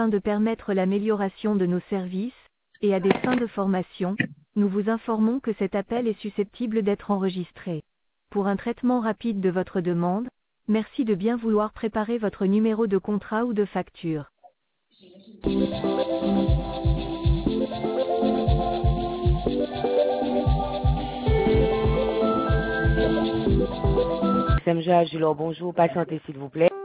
afin de permettre l'amélioration de nos services, et à des fins de formation, nous vous informons que cet appel est susceptible d'être enregistré. Pour un traitement rapide de votre demande, merci de bien vouloir préparer votre numéro de contrat ou de facture. SMJ Agilor, bonjour, patientez s'il vous plaît.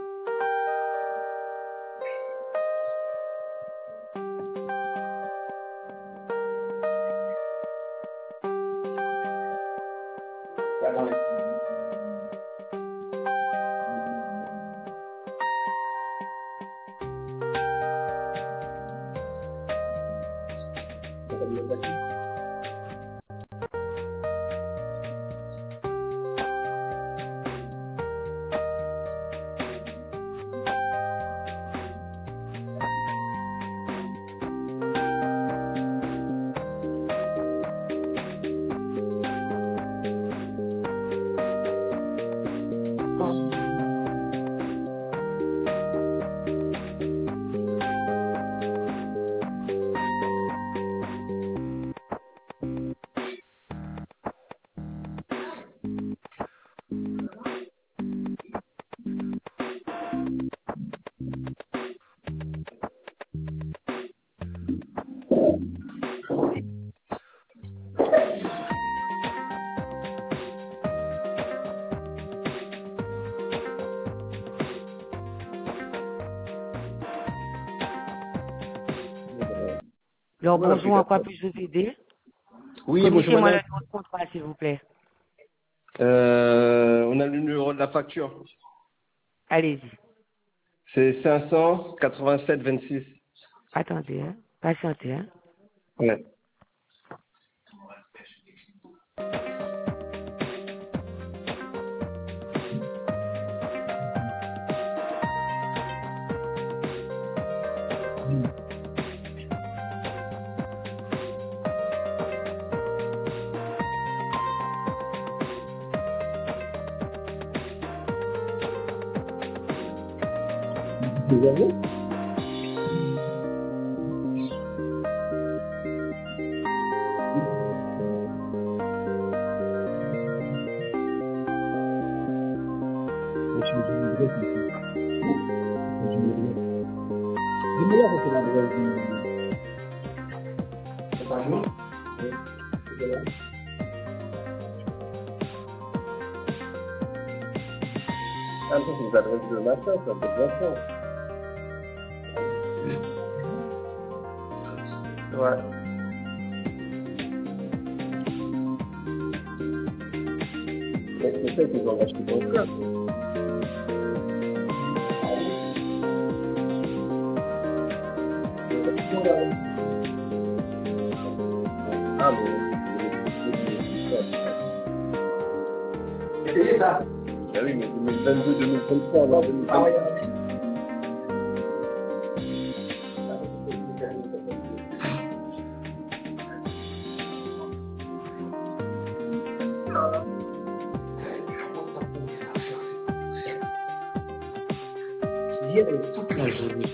Alors, bonjour, en quoi puis-je vous aider? Oui, bonjour Communiquez-moi le madame. numéro de contrat, s'il vous plaît. On a le numéro de la facture. Allez-y. C'est 587,26. Attendez, hein. Patientez, hein. Ouais. Vous avez Ah, ça, c'est les adresses de matin, ça, de enfants. Ouais. Mais c'est ça qu'ils ont acheté ton club. Ah, mais c'est ça. Ah oui, mais 2022, 2023, non, 2023. Toute la journée.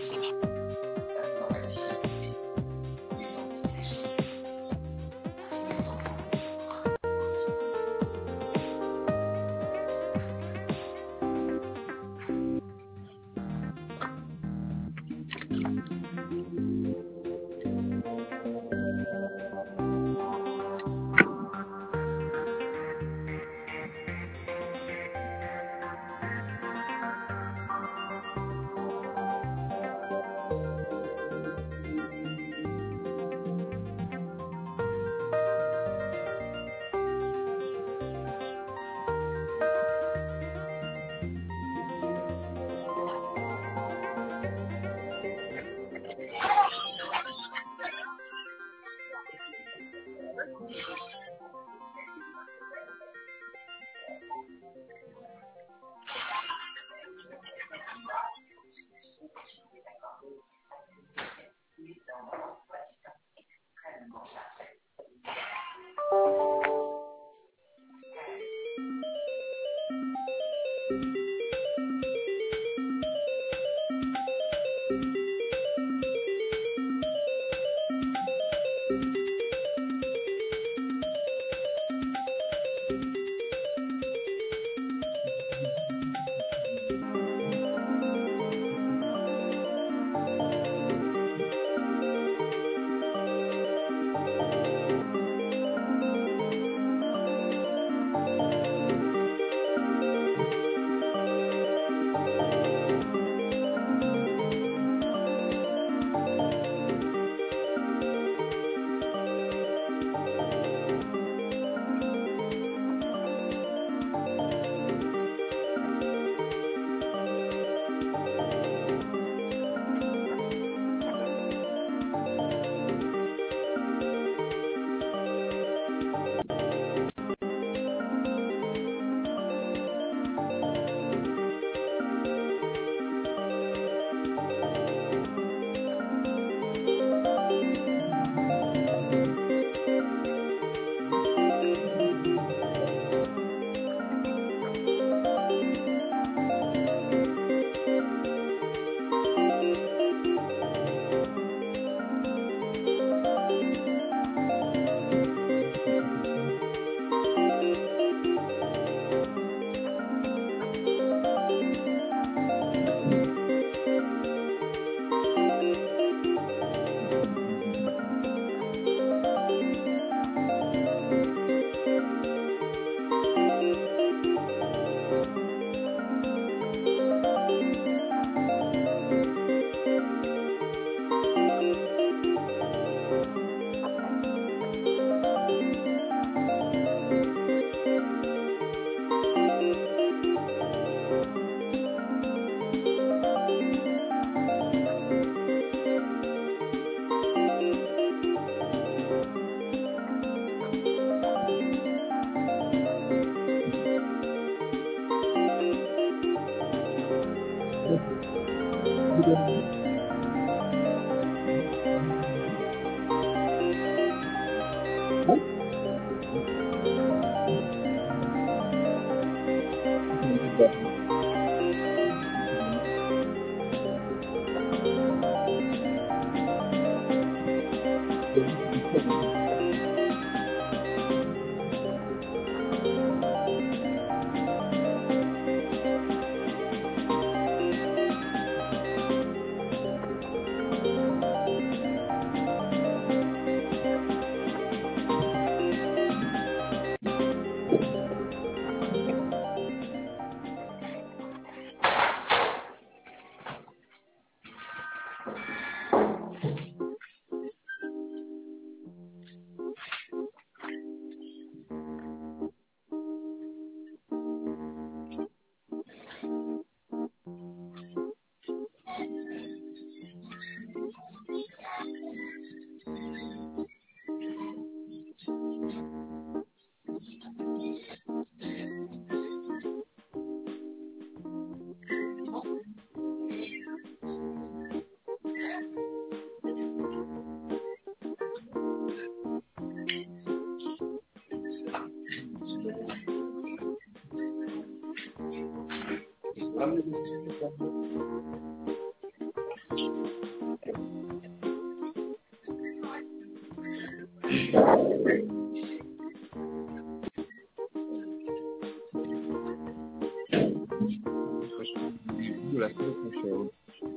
De la semaine prochaine.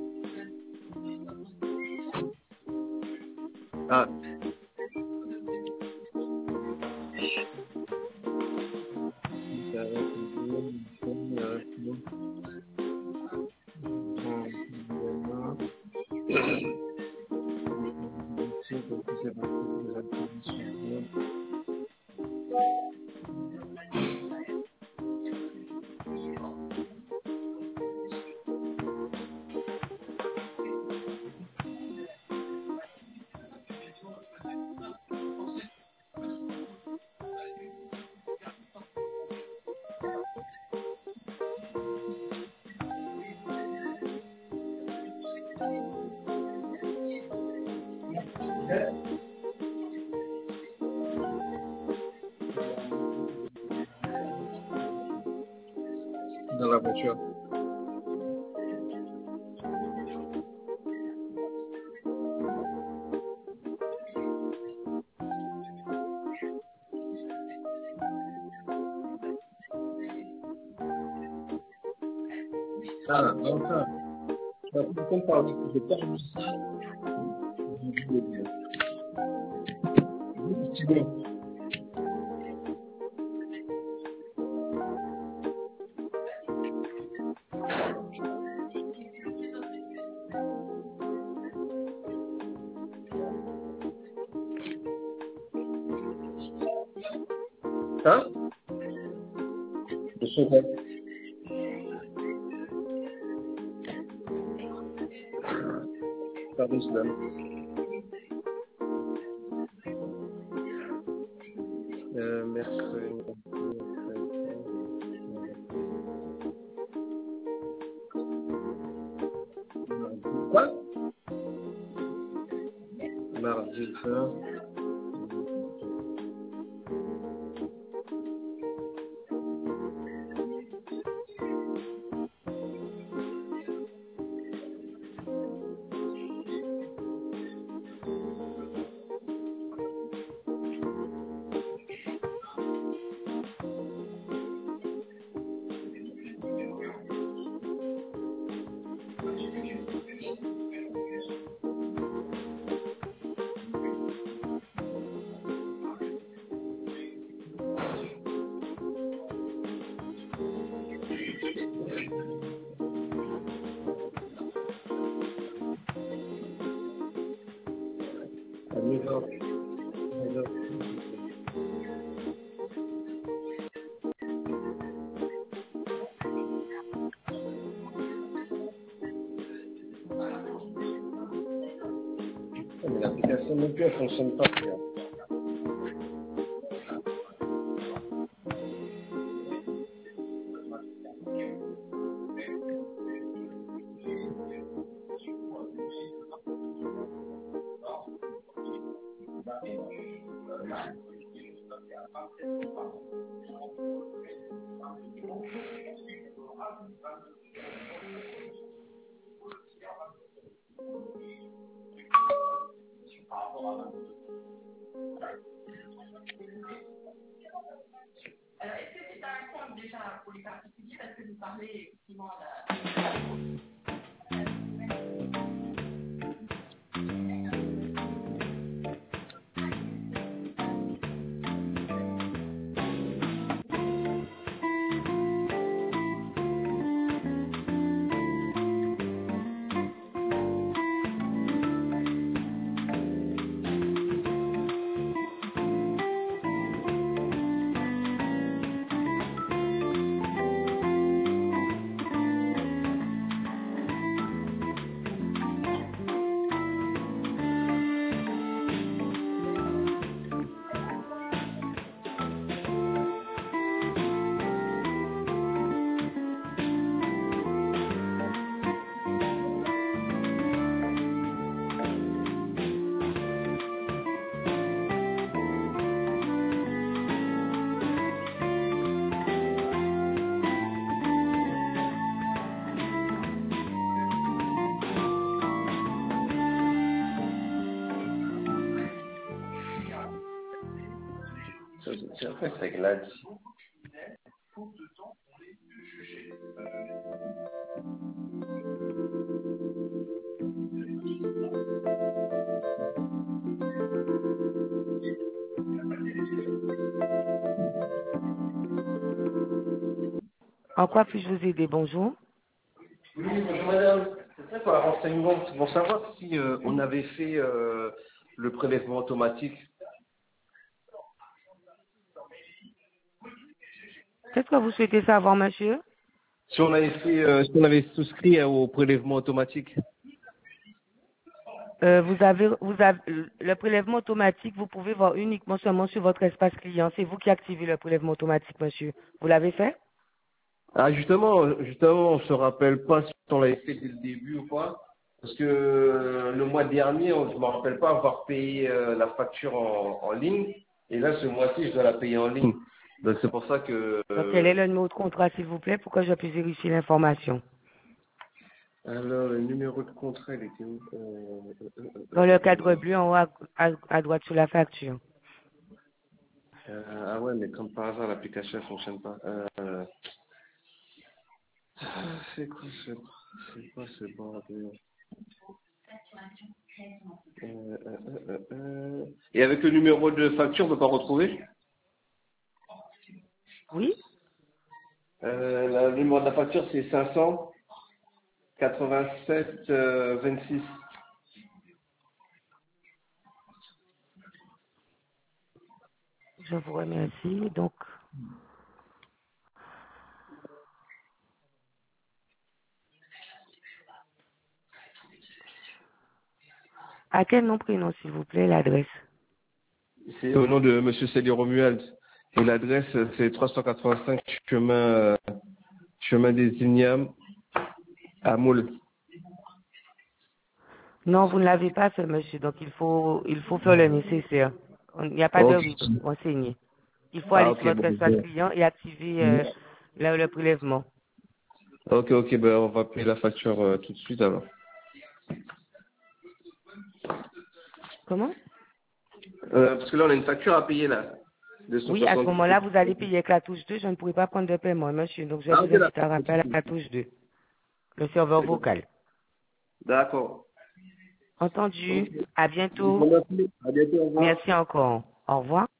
Ah. Dans la voiture. Ah, enfin. Pourquoi parler que je parle de ça? Petit bon. Hein? Je sais pas. Pardon, Slam. Mercredi. Quoi? Mardi 20. À 9h. Mais l'application non plus, elle fonctionne pas. C'est en fait avec l'AD. En quoi puis-je vous aider? Bonjour. Oui, bonjour madame. C'est ça pour un renseignement. C'est pour savoir si on avait fait le prélèvement automatique. Qu'est-ce que vous souhaitez savoir, monsieur? Si on avait fait, si on avait souscrit au prélèvement automatique. Vous avez le prélèvement automatique, vous pouvez voir uniquement seulement sur votre espace client. C'est vous qui activez le prélèvement automatique, monsieur. Vous l'avez fait? Ah justement, on se rappelle pas si on l'avait fait dès le début ou pas. Parce que le mois dernier, je me rappelle pas avoir payé la facture en ligne. Et là, ce mois-ci, je dois la payer en ligne. Donc c'est pour ça que... Donc, quel est le numéro de contrat, s'il vous plaît, pour que je puisse vérifier l'information? Alors, le numéro de contrat, il était où Dans le cadre bleu, en haut à droite sur la facture. Ah ouais, mais comme par hasard, l'application ne fonctionne pas. C'est quoi ce bordel Et avec le numéro de facture, on ne peut pas retrouver Oui? Le numéro de la facture, c'est 587 26. Je vous remercie. Donc, à quel nom, prénom, s'il vous plaît, l'adresse? C'est au nom de Monsieur Célie Romuald. Et l'adresse, c'est 385 chemin des Ignames à Moule. Non, vous ne l'avez pas fait, monsieur. Donc, il faut faire le nécessaire. Il n'y a pas de Ok. RIB renseigné. Il faut Ah, aller sur ok, votre bon. espace client et activer le prélèvement. Ok, ben on va payer la facture tout de suite alors. Comment? Parce que là, on a une facture à payer là. Oui, à ce 260. moment-là, vous allez payer avec la touche 2. Je ne pourrai pas prendre de paiement, monsieur. Donc, je Ah, vous ok, invite à d'accord. rappeler à la touche 2, le serveur vocal. D'accord. Entendu. Ok. À Je vous bientôt. remercie. À bientôt, au revoir. Merci encore. Au revoir.